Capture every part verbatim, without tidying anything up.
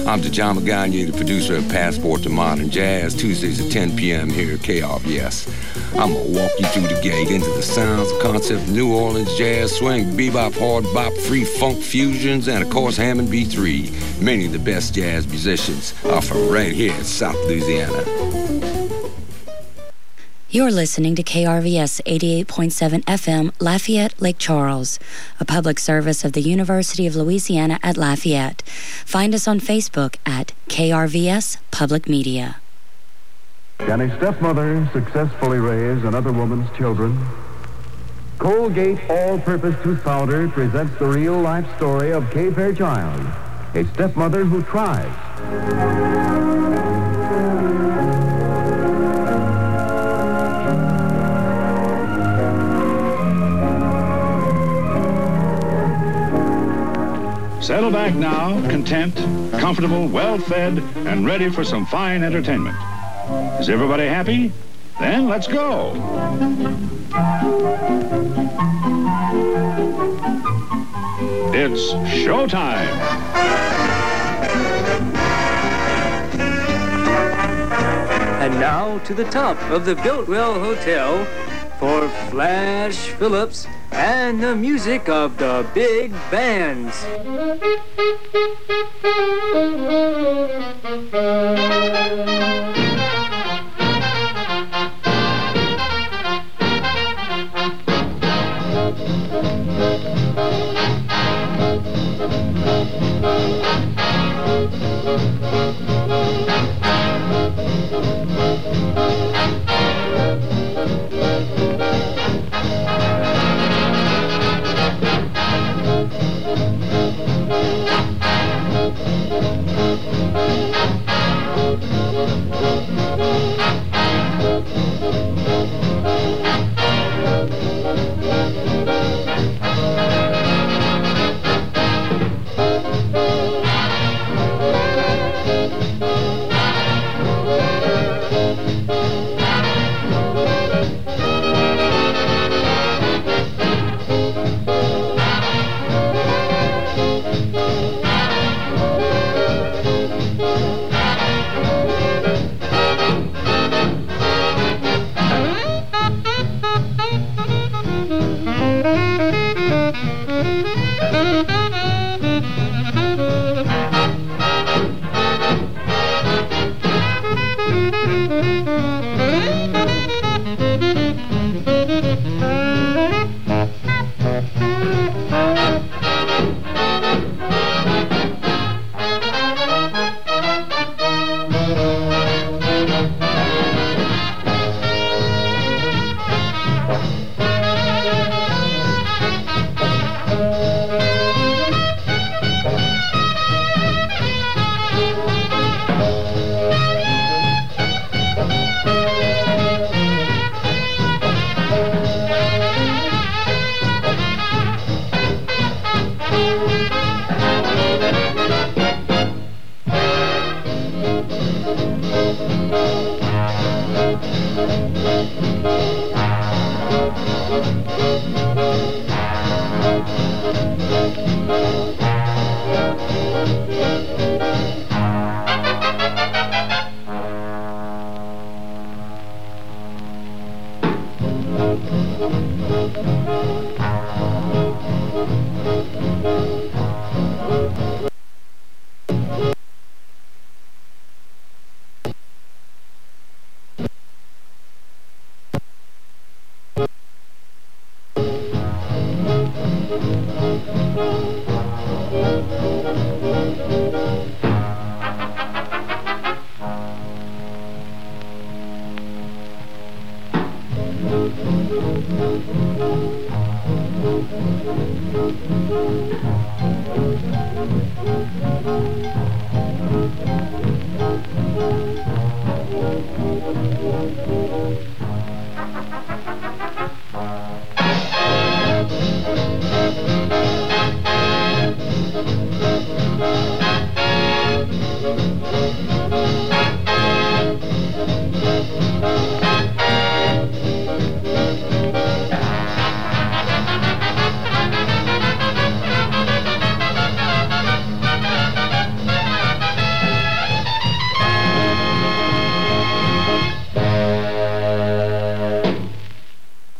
I'm DeJon Gagne, the producer of Passport to Modern Jazz, Tuesdays at ten p.m. here at K R V S. I'm going to walk you through the gate into the sounds, concept of New Orleans jazz, swing, bebop, hard bop, free funk fusions, and of course Hammond B three. Many of the best jazz musicians are from right here in South Louisiana. You're listening to K R V S eighty-eight point seven F M, Lafayette, Lake Charles, a public service of the University of Louisiana at Lafayette. Find us on Facebook at K R V S Public Media. Can a stepmother successfully raise another woman's children? Colgate All-Purpose Tooth Powder presents the real-life story of Kay Fairchild, a stepmother who tries. Settle back now, content, comfortable, well-fed, and ready for some fine entertainment. Is everybody happy? Then let's go. It's showtime. And now to the top of the Biltwell Hotel for Flash Phillips and the music of the big bands.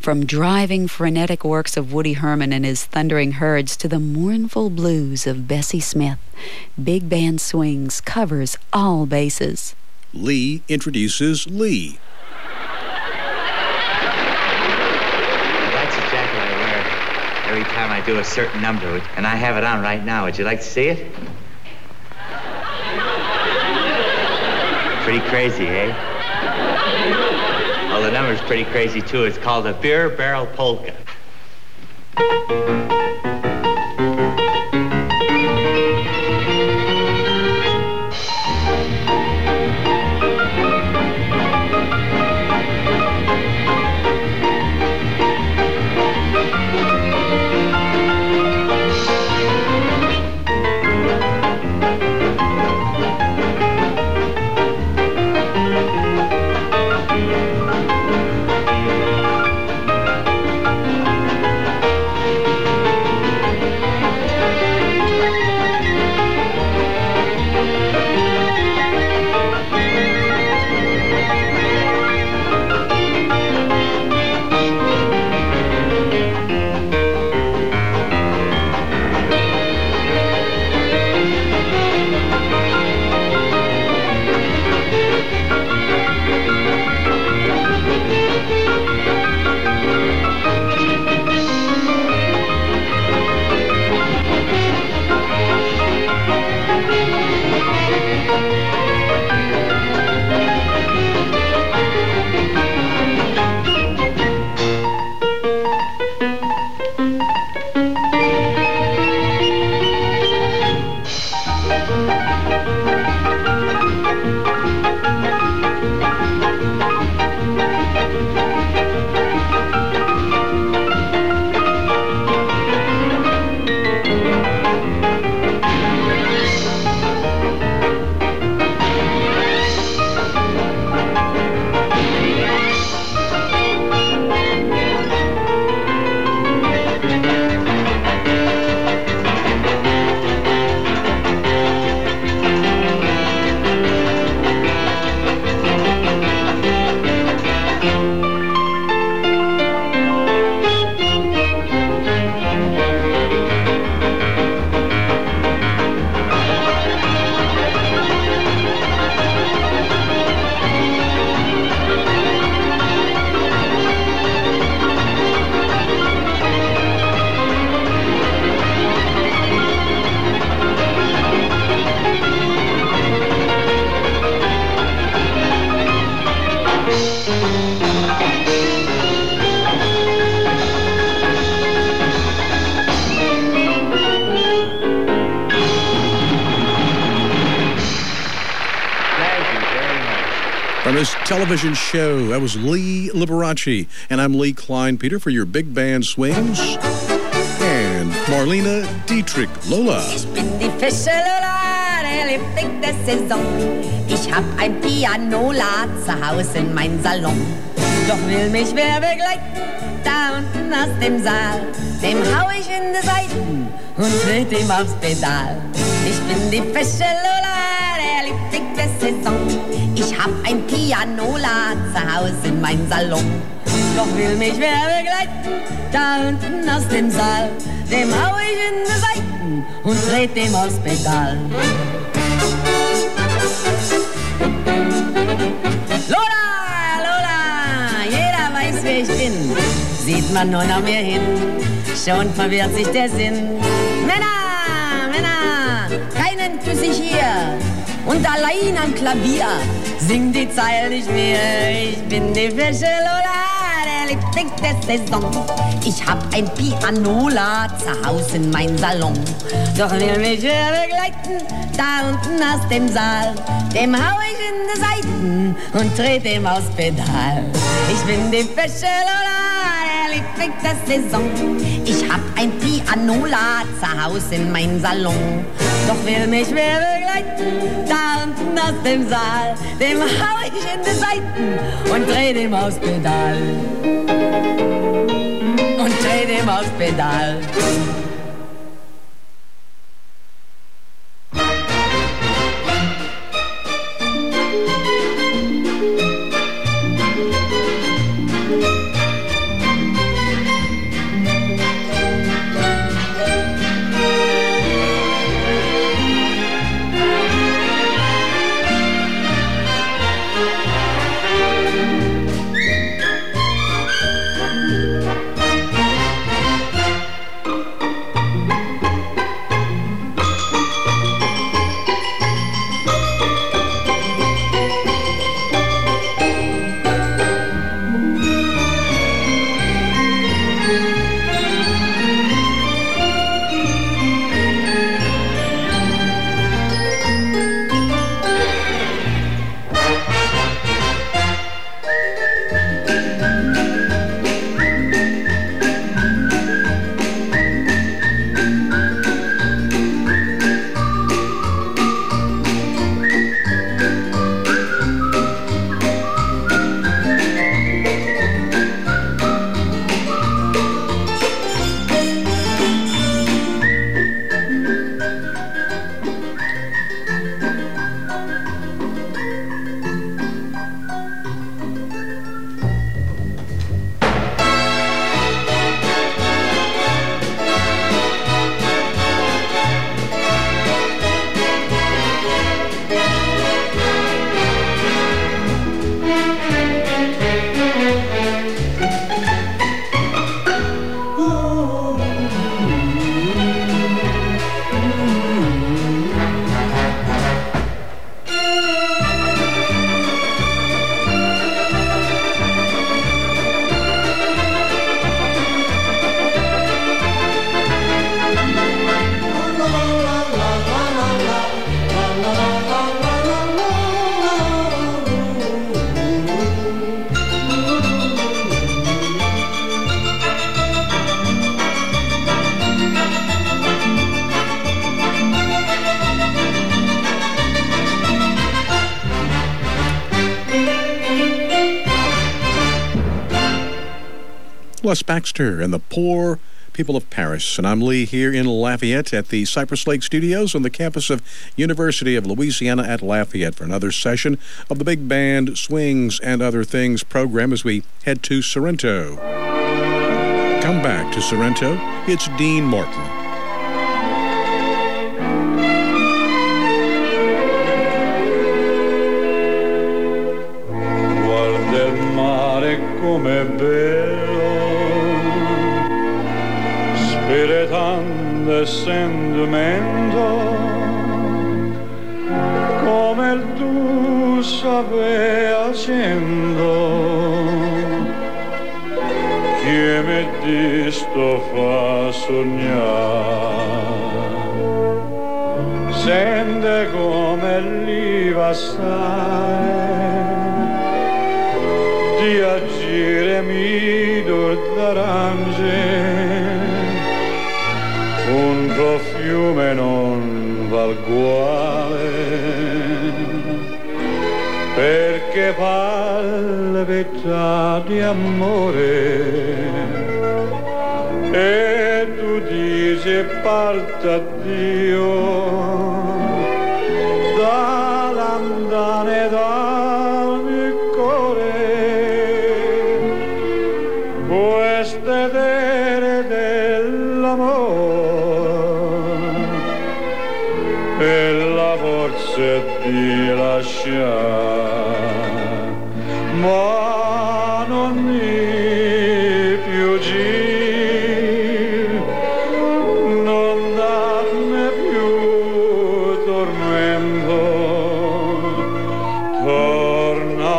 From driving, frenetic works of Woody Herman and his thundering herds to the mournful blues of Bessie Smith, Big Band Swings covers all bases. Lee introduces Lee. That's the jacket I wear every time I do a certain number, and I have it on right now. Would you like to see it? Pretty crazy, eh? Well, the number's pretty crazy, too. It's called a Beer Barrel Polka. From his television show, that was Lee Liberace. And I'm Lee Klein Peter for your Big Band Swings. And Marlene Dietrich, Lola. Ich bin die Fische Lola, der Liebling der Saison. Ich hab ein Pianola zu Hause in meinem Salon. Doch will mich wer begleiten, da unten aus dem Saal. Dem hau ich in die Seiten und tritt ihm aufs Pedal. Ich bin die Fische Lola, der Liebling der Saison. Ich hab ein Pianola zu Hause in meinem Salon. Doch will mich wer begleiten, da unten aus dem Saal. Dem hau ich in die Seiten und dreht ihm aufs Pedal. Lola, Lola, jeder weiß, wer ich bin. Sieht man nur noch mehr hin, schon verwirrt sich der Sinn. Männer, Männer, keinen küss ich hier. Und allein am Klavier sing die Zeile nicht mehr. Ich bin die Fische Lola, der Liebling der Saison. Ich hab ein Pianola zu Hause in meinem Salon. Doch will mich wer begleiten, da unten aus dem Saal. Dem hau ich in die Seiten und dreht ihm aufs Pedal. Ich bin die Fische Lola, der Liebling der Saison. Ich hab ein Pianola zu Hause in meinem Salon. Doch will mich wer begleiten, da unten aus dem Saal. Dem hau ich in die Seiten und dreh dem aufs Pedal. Und dreh dem aufs Pedal. Les Baxter and the Poor People of Paris. And I'm Lee here in Lafayette at the Cypress Lake Studios on the campus of University of Louisiana at Lafayette for another session of the Big Band Swings and Other Things program as we head to Sorrento. Come back to Sorrento. It's Dean Martin. Guarda il mare come bello, spiritando e sentimento, come il tu sape accendo, che mi disto fa sognare. Sente come l'Iva sai di agire mi d'arance, un profume non val guale, perché palpita di amore, e tu dici parta Dio dall'andane dal mio cuore, queste vere dell'amore e la forza di lasciare, ma non mi più gir, non darne più tormento, torna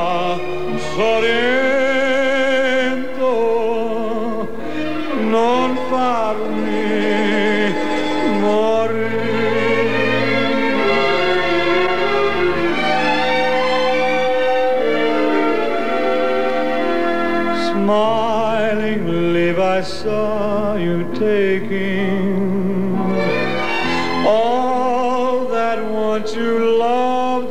Sorrento, non farmi smilingly I saw you taking all that once you loved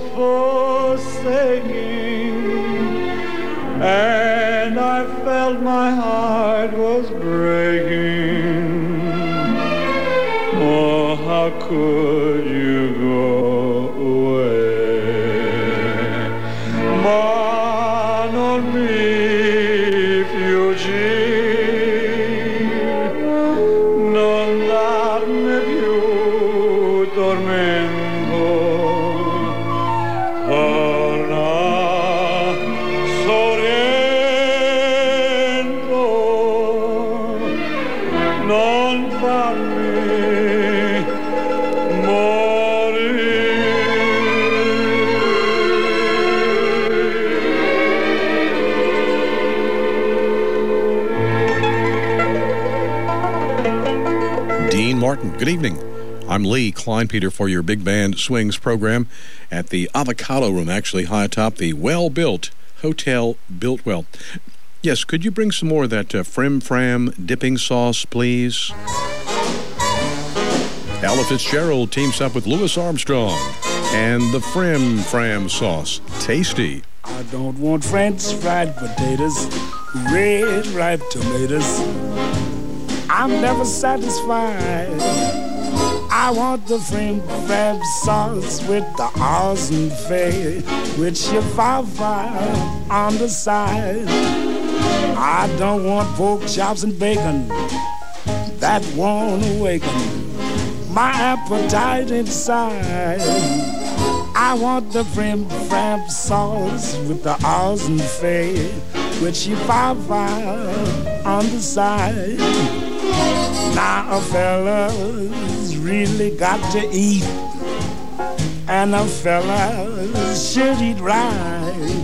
forsaking, and I felt my heart was breaking. Oh, how could you go away? Ma non mi non darne più tormento, torna Sorrento, non farmi morire. Dean Martin, good evening. I'm Lee Kleinpeter for your Big Band Swings program at the Avocado Room, actually high atop the well-built Hotel Biltwell. Yes, could you bring some more of that uh, Frim Fram dipping sauce, please? Ella Fitzgerald teams up with Louis Armstrong and the Frim Fram sauce. Tasty. I don't want French fried potatoes, red ripe tomatoes. I'm never satisfied. I want the Frim Fram sauce with the awesome fay, with shafava on the side. I don't want pork chops and bacon, that won't awaken my appetite inside. I want the Frim Fram sauce with the awesome fay, with shafava on the side. Now a fella's really got to eat, and a fella should eat right.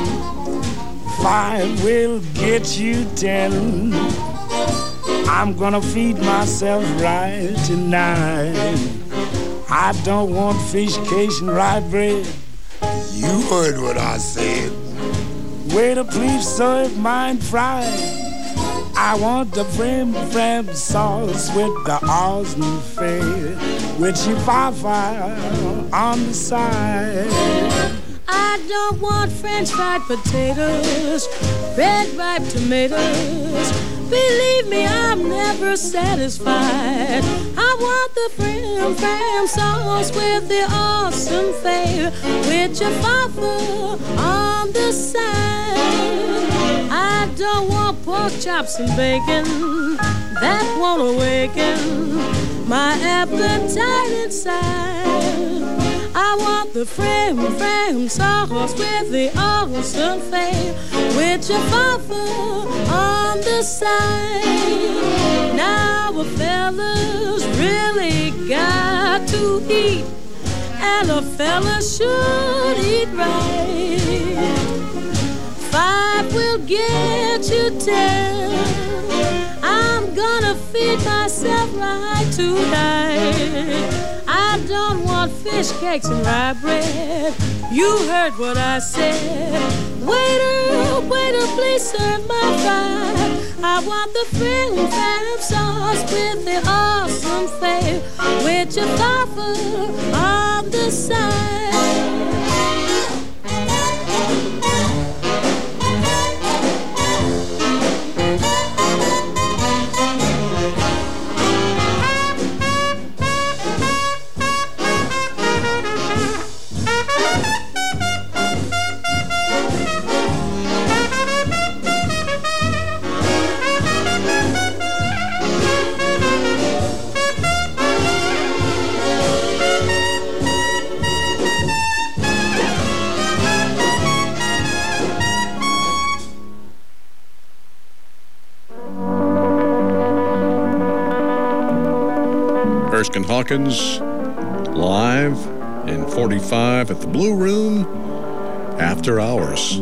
Five will get you ten. I'm gonna feed myself right tonight. I don't want fish cakes and rye bread. You heard what I said. Waiter, please serve mine fried. I want the Frim Fram sauce with the awesome fay, with shafava on the side. I don't want French fried potatoes, red ripe tomatoes. Believe me, I'm never satisfied. I want the frim fram sauce with the awesome flavor, with your father on the side. I don't want pork chops and bacon, that won't awaken my appetite inside. I want the frim fram sauce with the awesome flavor, with your father on the side. Now a fella's really got to eat, and a fella should eat right. Five will get you ten. I'm gonna feed myself right tonight. I don't want fish cakes and rye bread. You heard what I said. Waiter, waiter, please serve my fry. I want the frim fram sauce with the awesome flavor, with your father on the side. Erskine Hawkins live in forty-five at the Blue Room after hours.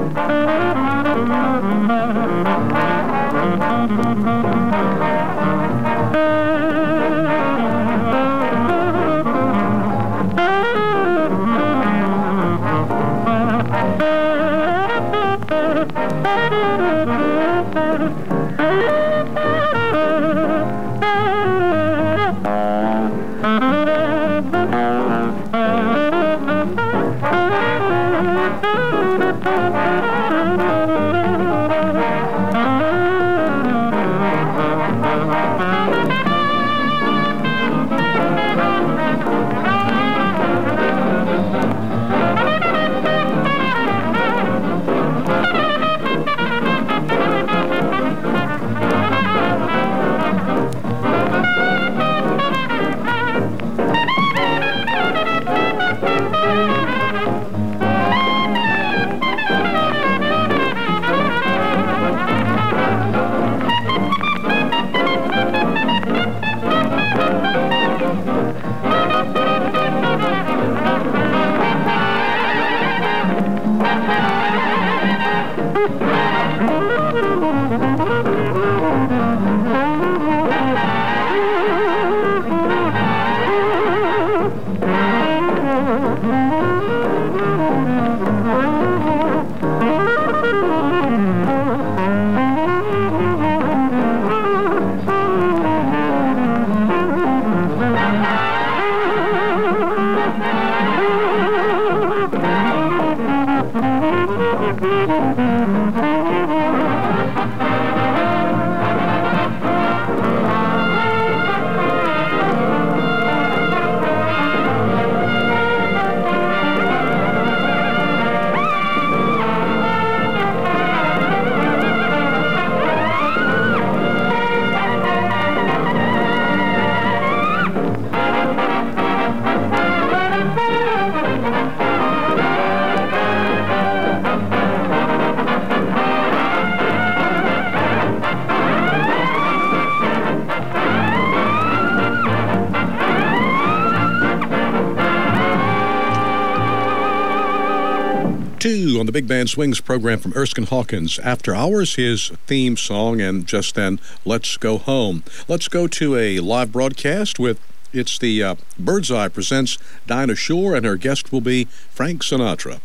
On the Big Band Swings program from Erskine Hawkins. After Hours, his theme song, and just then, Let's Go Home. Let's go to a live broadcast with, it's the uh, Birdseye presents Dinah Shore, and her guest will be Frank Sinatra.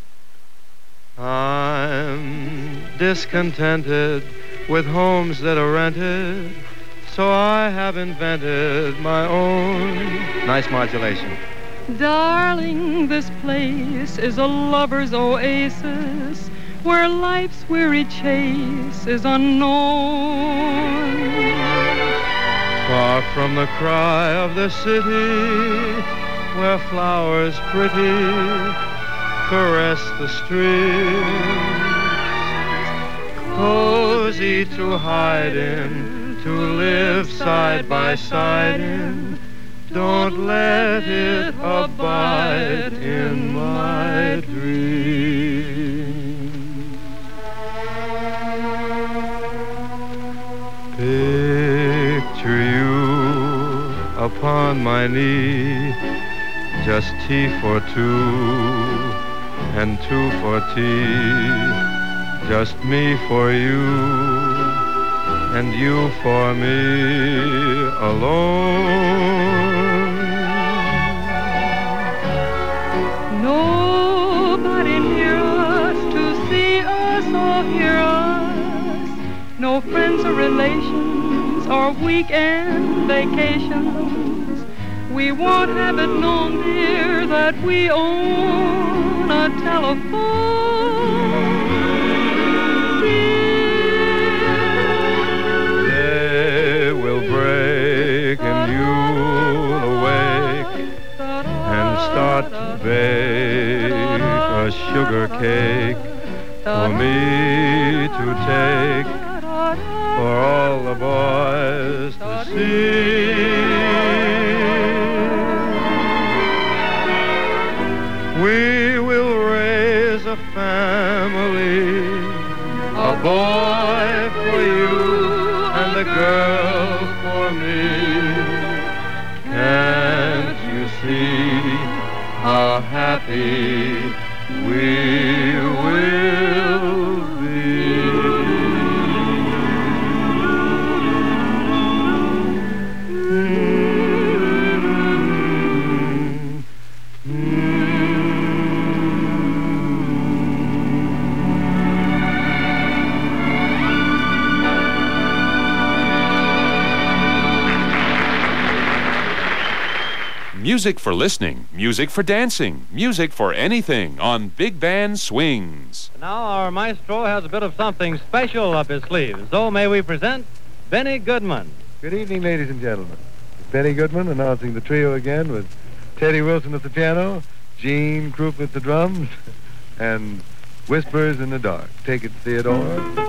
I'm discontented with homes that are rented, so I have invented my own. Nice modulation. Darling, this place is a lover's oasis where life's weary chase is unknown. Far from the cry of the city where flowers pretty caress the streets. Cozy to hide in, to live side by side in. Don't let it abide in my dreams. Picture you upon my knee, just tea for two and two for tea, just me for you and you for me alone. Nobody near us to see us or hear us. No friends or relations or weekend vacations. We won't have it known, dear, that we own a telephone. Day will break and you'll awake and start to bake a sugar cake for me to take, for all the boys to see. We will raise a family, a boy for you and a girl for me. Can't you see how happy we will Music for listening, music for dancing, music for anything on Big Band Swings. Now our maestro has a bit of something special up his sleeve. So may we present Benny Goodman. Good evening, ladies and gentlemen. Benny Goodman announcing the trio again with Teddy Wilson at the piano, Gene Krupp at the drums, and Whispers in the Dark. Take it, Theodore.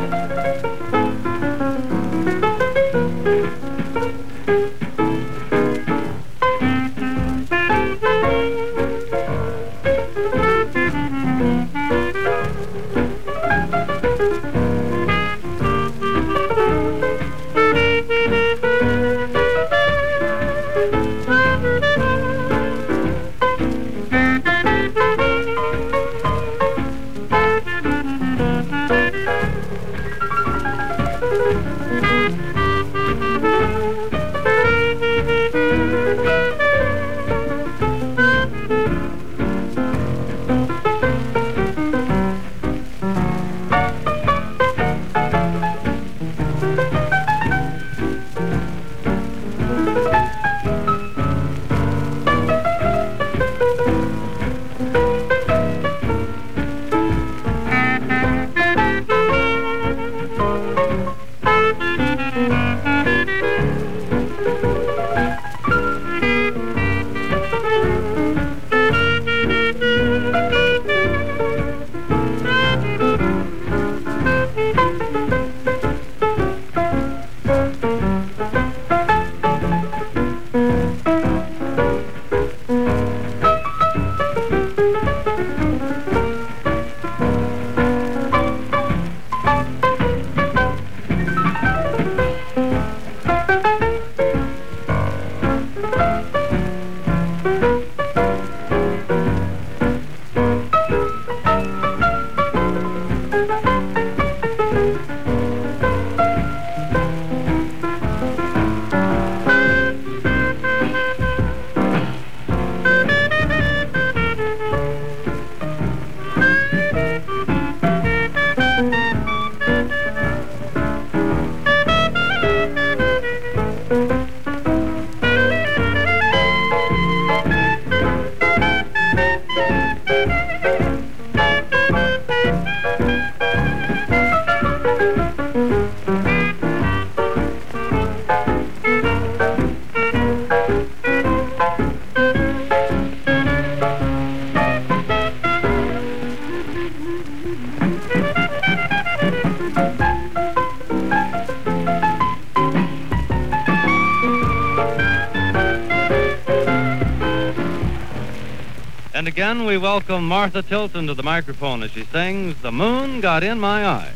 And again, we welcome Martha Tilton to the microphone as she sings The Moon Got in My Eyes.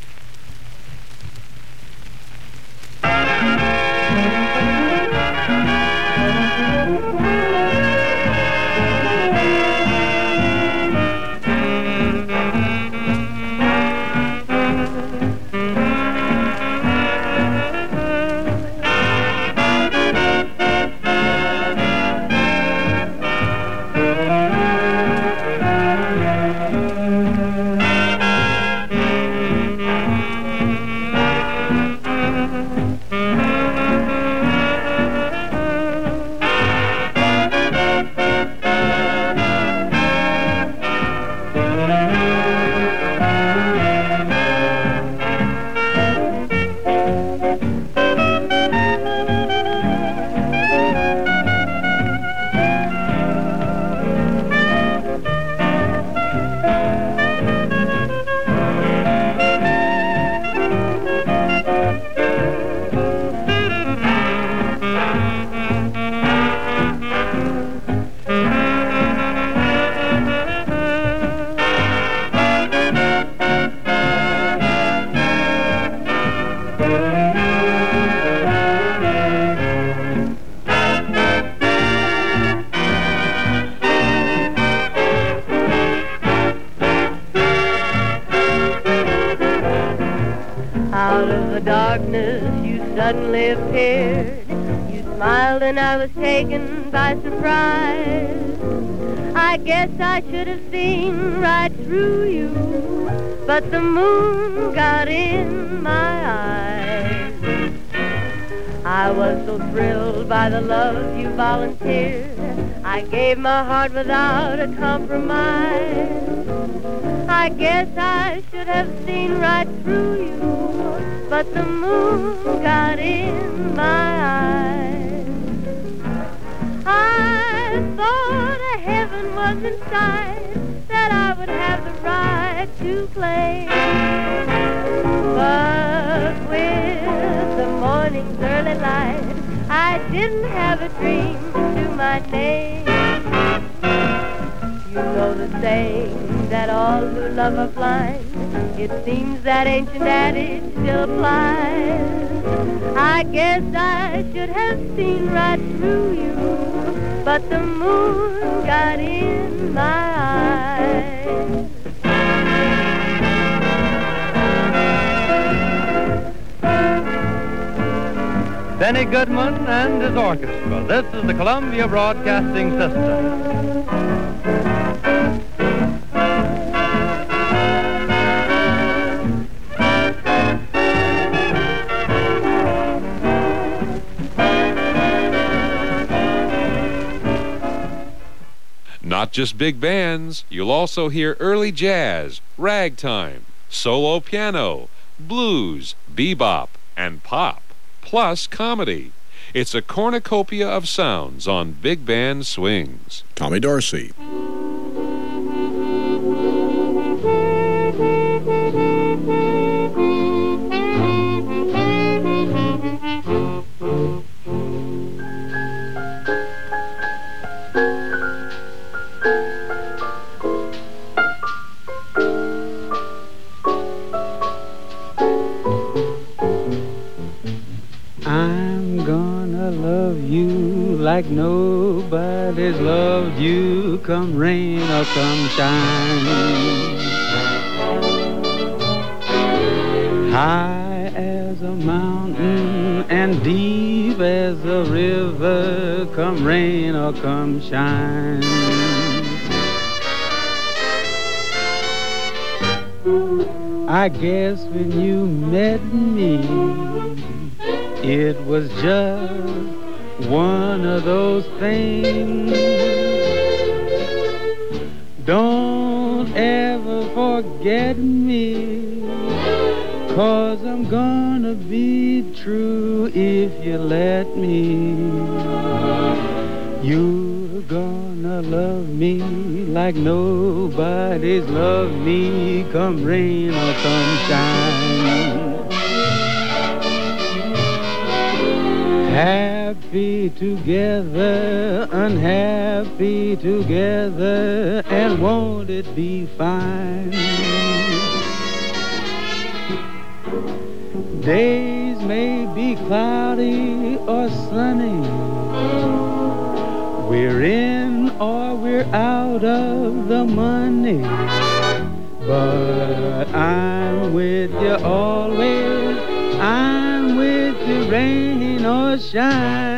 Out of the darkness you suddenly appeared. You smiled and I was taken by surprise. I guess I should have seen right through you, but the moon got in my eyes. I was so thrilled by the love you volunteered. I gave my heart without a compromise. I guess I should have seen right through you, but the moon got in my eyes. I thought a heaven was in sight, that I would have the right to claim. But with the morning's early light, I didn't have a dream to my name. You know the saying that all who love are blind. It seems that ancient adage still applies. I guess I should have seen right through you, but the moon got in my eyes. Benny Goodman and his orchestra. This is the Columbia Broadcasting System. Not just big bands, you'll also hear early jazz, ragtime, solo piano, blues, bebop, and pop, plus comedy. It's a cornucopia of sounds on Big Band Swings. Tommy Dorsey. Like nobody's loved you, come rain or come shine. High as a mountain and deep as a river, come rain or come shine. I guess when you met me, it was just one of those things. Don't ever forget me, 'cause I'm gonna be true if you let me. You're gonna love me like nobody's loved me, come rain or come shine. Happy together, unhappy together, and won't it be fine? Days may be cloudy or sunny, we're in or we're out of the money, but I'm with you always, I'm with you rain or shine.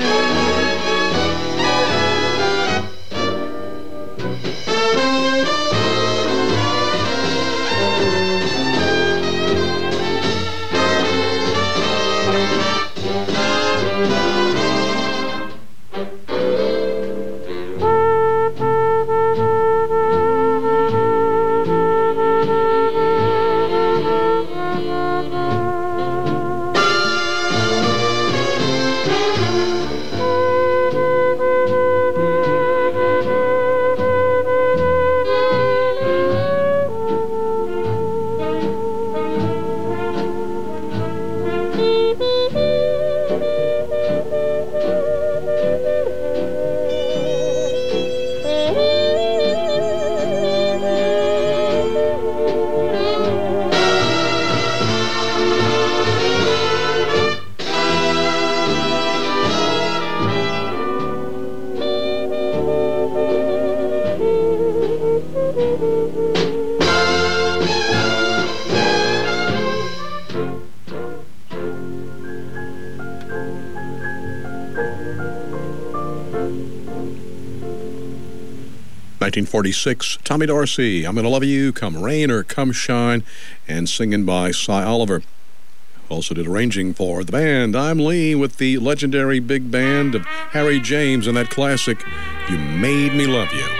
nineteen forty-six, Tommy Dorsey, I'm Gonna Love You, Come Rain or Come Shine, and singing by Cy Oliver. Also did arranging for the band. I'm Lee with the legendary big band of Harry James and that classic, You Made Me Love You.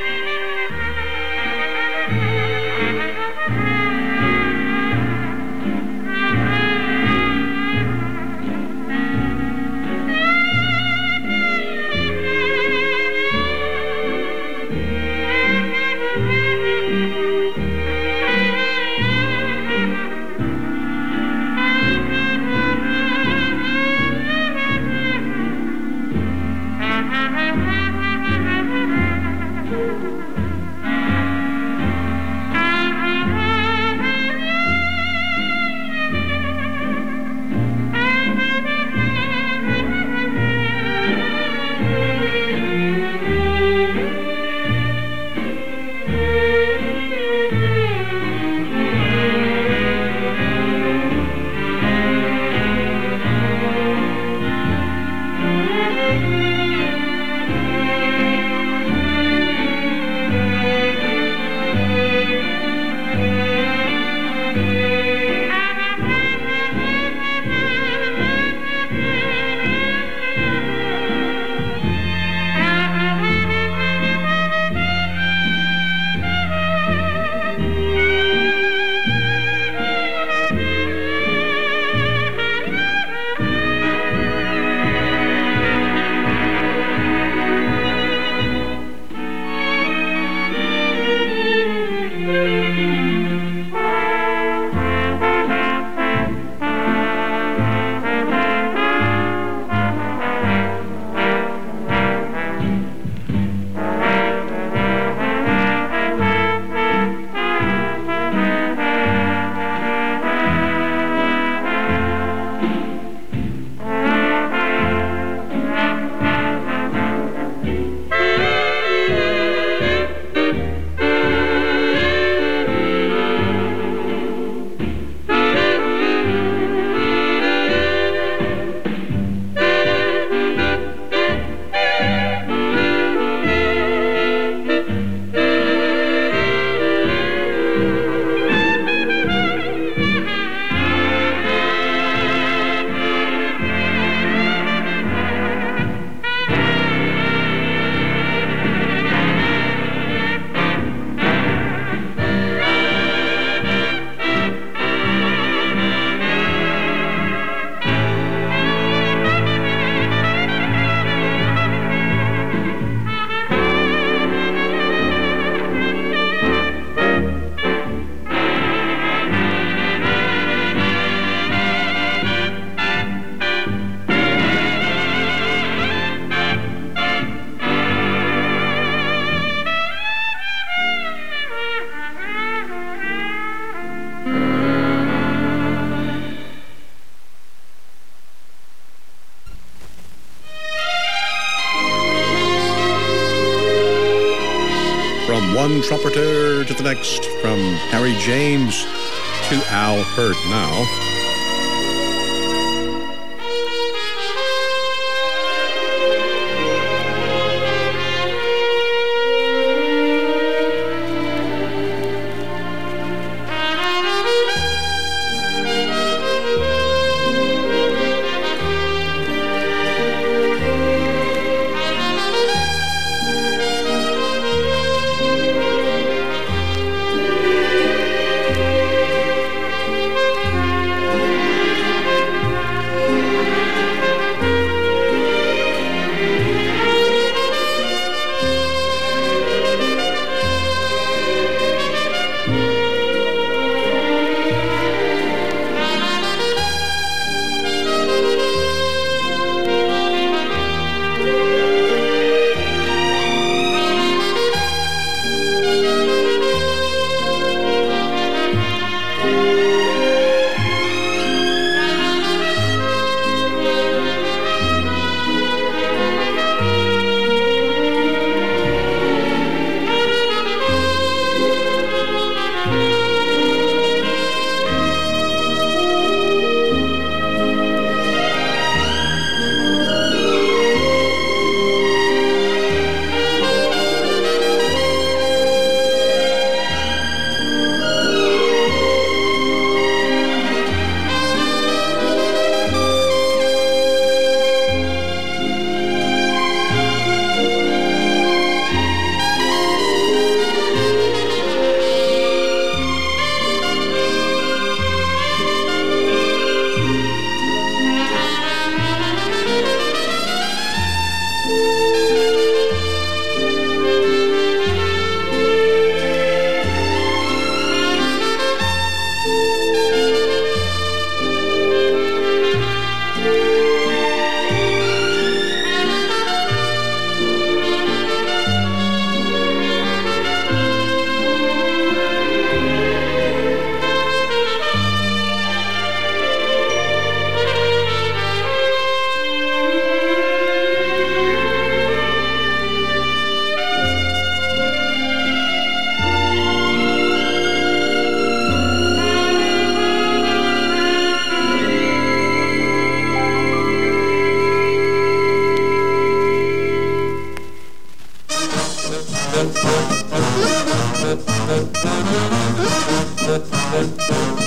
From one trumpeter to the next, from Harry James to Al Hirt now.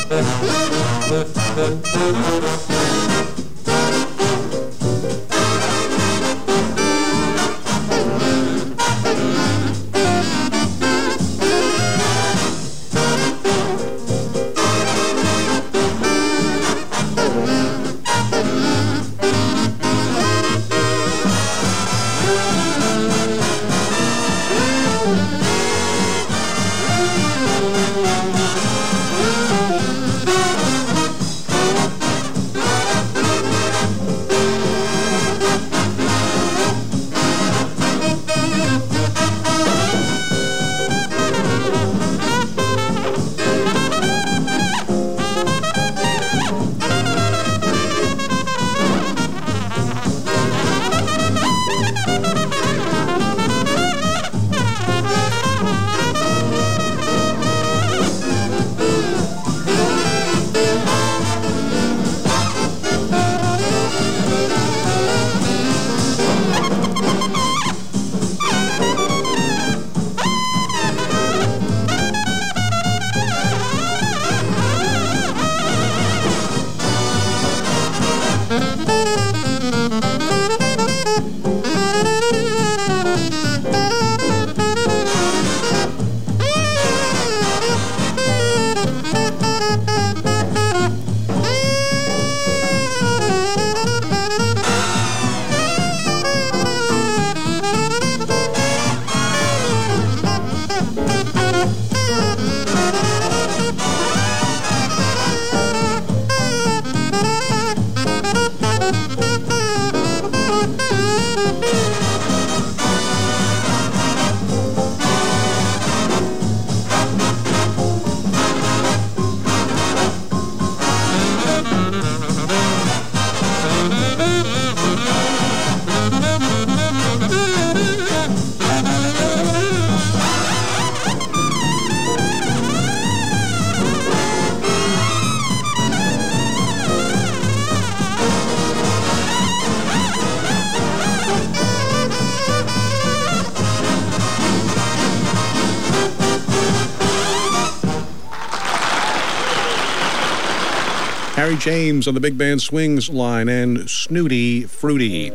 Harry James on the Big Band Swings line and Snooty Fruity.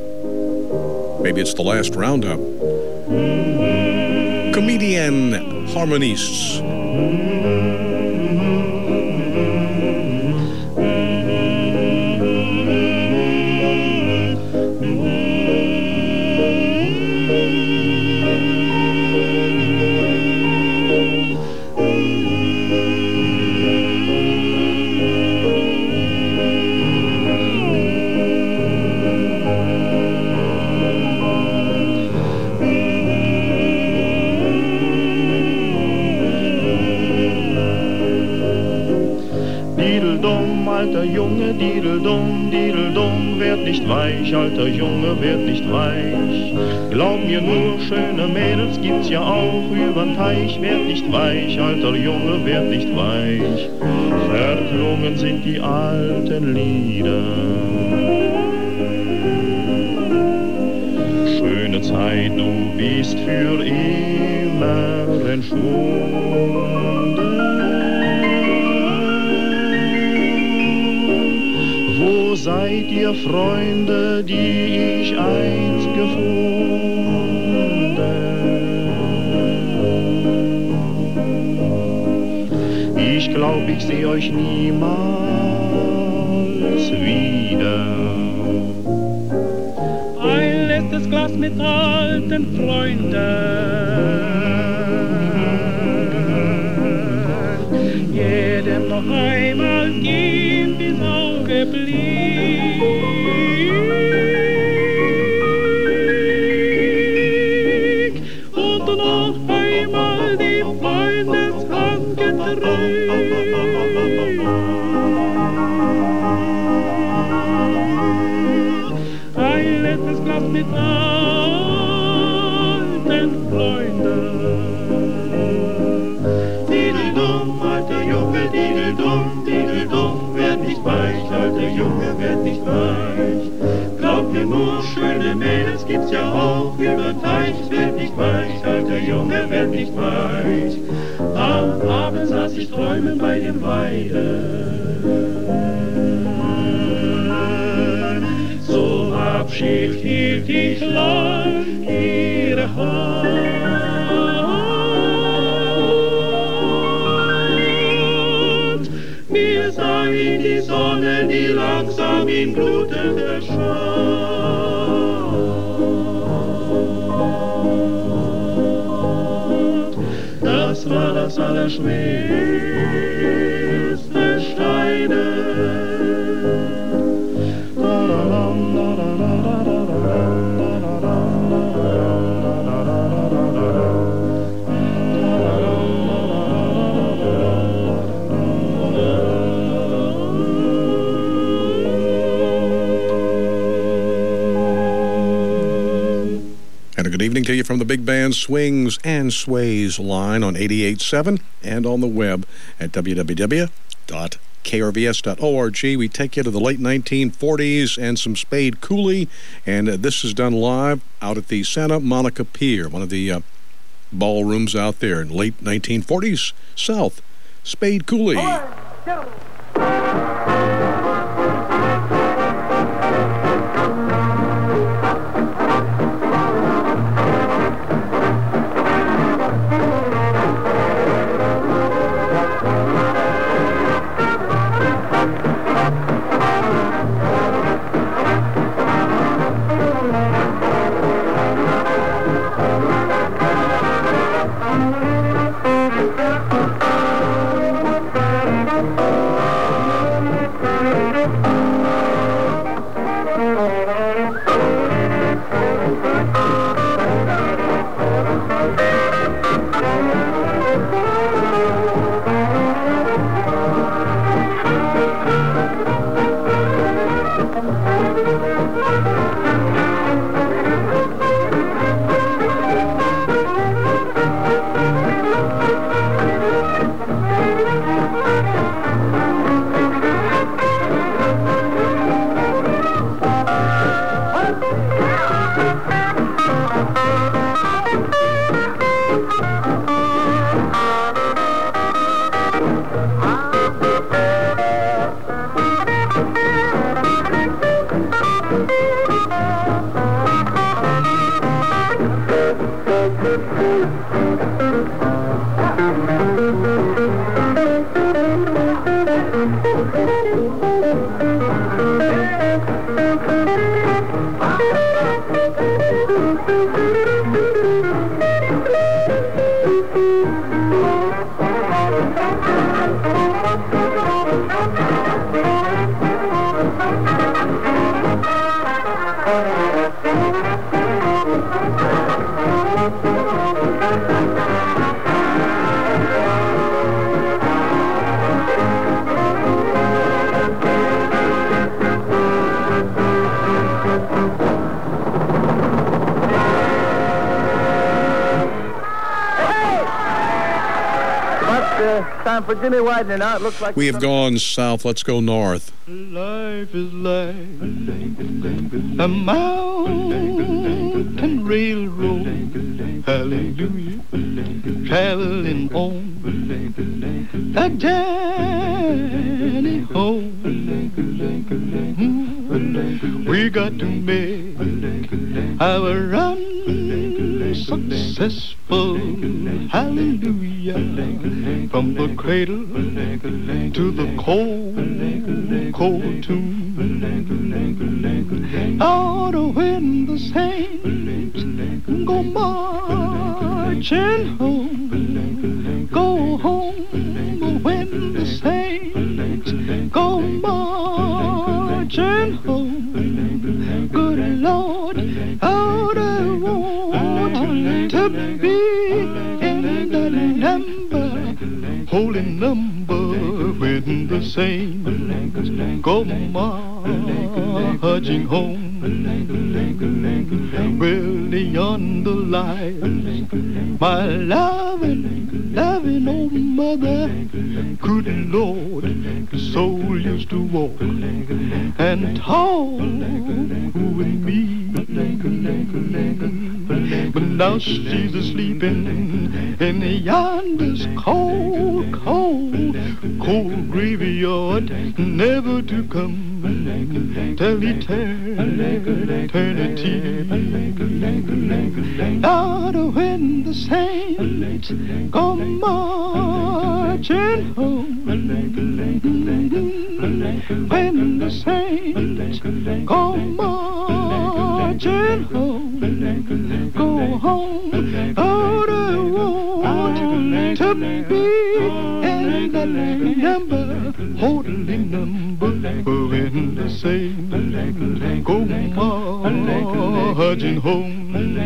Maybe it's the last roundup. Comedian Harmonists. Alter Junge, Dideldum, Dideldum, werd nicht weich, alter Junge, werd nicht weich. Glaub mir nur, schöne Mädels gibt's ja auch übern Teich, werd nicht weich, alter Junge, werd nicht weich. Verklungen sind die alten Lieder. Schöne Zeit, du bist für immer entschwunden. Wo seid ihr, Freunde, die ich einst gefunden? Ich glaub, ich seh euch niemals wieder. Ein letztes Glas mit alten Freunden. Jedem noch einmal gibt ins Auge Blick und noch einmal die Freundeshand gedrückt. Ein letztes Glas mit alten Freunden. Dideldum, alter Junge, Dideldum, Dideldum, werd nicht weich, alter Junge, werd nicht weich. Glaub mir nur schöne Mädels gibt's ja auch über Teich. Werd nicht weich, alter Junge, werd nicht weich. Am Abend saß ich träumend bei dem Weiden. Zum Abschied hielt ich lang ihre Hand. Mir sang in die Sonne, die langsam in Gluten verschwand. Das war das allerschwerste Steine. And a good evening to you from the Big Band Swings and Sways line on eighty-eight point seven and on the web at w w w dot k r v s dot org. We take you to the late nineteen forties and some Spade Cooley, and uh, this is done live out at the Santa Monica Pier, one of the uh, ballrooms out there in late nineteen forties South. Spade Cooley. Time for Jimmy Widener now. It looks like we have gone south. Let's go north. Life is like a mountain railroad. Hallelujah. Traveling on a journey home. We got to make our run successful. Hallelujah. From the cradle to the cold, cold tomb. Out when the saints go marching home. Go home when the saints go marching home. Good Lord, out I want to be in the number, holy number, when the saints go marching home. Well, yonder lies my loving, loving old mother. Good Lord, the soul used to walk and talk with me. But now she's a-sleeping in yonder's cold, cold, cold graveyard, never to come till eternity. Lord, when the saints come marching home, when the saints come marching home, go home. Lord, I want to be in the number, holy number, when the saints go marching home.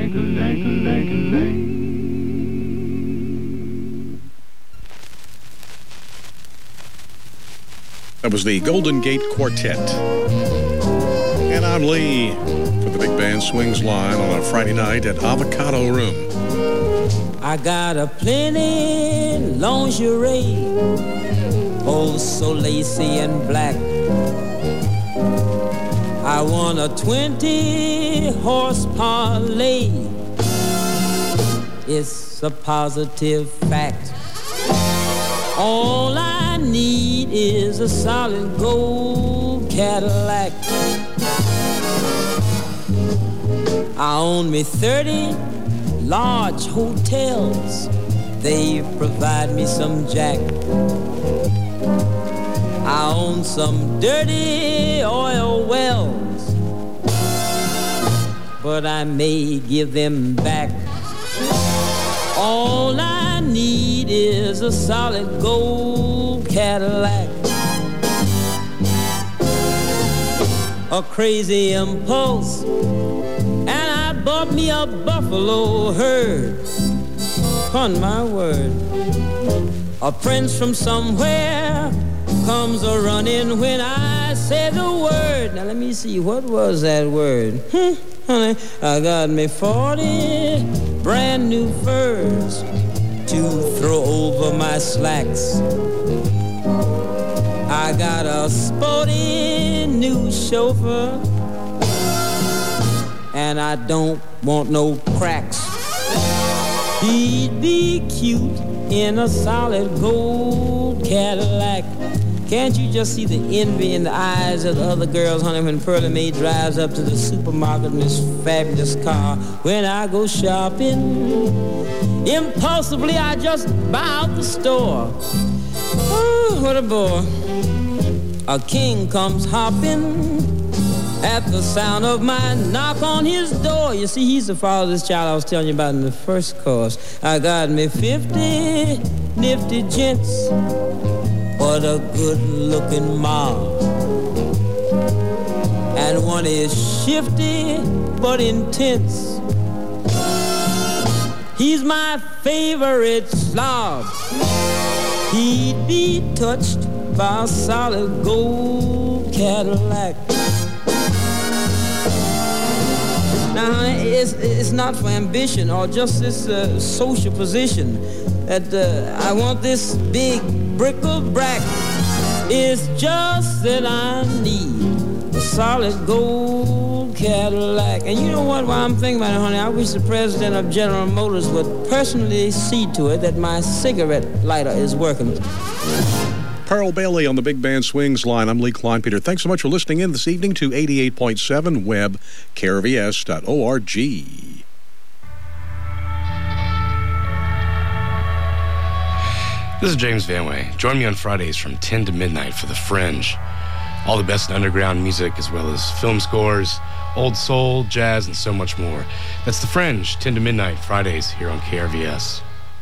That was the Golden Gate Quartet. And I'm Lee for the Big Band Swings line on a Friday night at Avocado Room. I got a plenty lingerie, oh so lacy and black. I want a twenty horse Parlay. It's a positive fact. All I need is a solid gold Cadillac. I own me thirty large hotels. They provide me some jack. I own some dirty oil wells, but I may give them back. All I need is a solid gold Cadillac. A crazy impulse, and I bought me a buffalo herd. Upon my word, a prince from somewhere comes a running when I say the word. Now let me see, what was that word? Hmm, honey, I got me forty brand new furs to throw over my slacks. I got a sporty new chauffeur, and I don't want no cracks. He'd be cute in a solid gold Cadillac. Can't you just see the envy in the eyes of the other girls, honey, when Pearlie Mae drives up to the supermarket in this fabulous car? When I go shopping, impulsively I just buy out the store. Oh, what a bore. A king comes hopping at the sound of my knock on his door. You see, he's the father of this child I was telling you about in the first course. I got me fifty nifty gents. What a good-looking mob. And one is shifty but intense. He's my favorite slob. He'd be touched by a solid gold Cadillac. Now, honey, it's, it's not for ambition or just this uh, social position that uh, I want this big bric-a-brac. It's just that I need a solid gold Cadillac. And you know what, while I'm thinking about it, honey, I wish the president of General Motors would personally see to it that my cigarette lighter is working. Pearl Bailey on the Big Band Swings line. I'm Lee Kleinpeter. Thanks so much for listening in this evening to eighty-eight point seven web, K R V S dot org. This is James Vanway. Join me on Fridays from ten to midnight for The Fringe. All the best underground music as well as film scores, old soul, jazz, and so much more. That's The Fringe, ten to midnight, Fridays here on K R V S.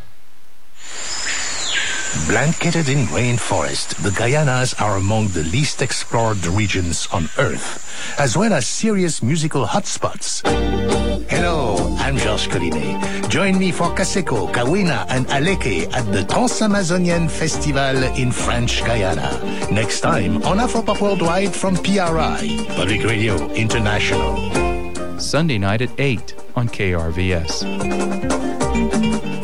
Blanketed in rainforest, the Guyanas are among the least explored regions on Earth, as well as serious musical hotspots. Hello, I'm George. Serge Collinet. Join me for Kaseko, Kawina, and Aleke at the Trans-Amazonian Festival in French Guiana. Next time on Afropop Worldwide from P R I, Public Radio International. Sunday night at eight on K R V S.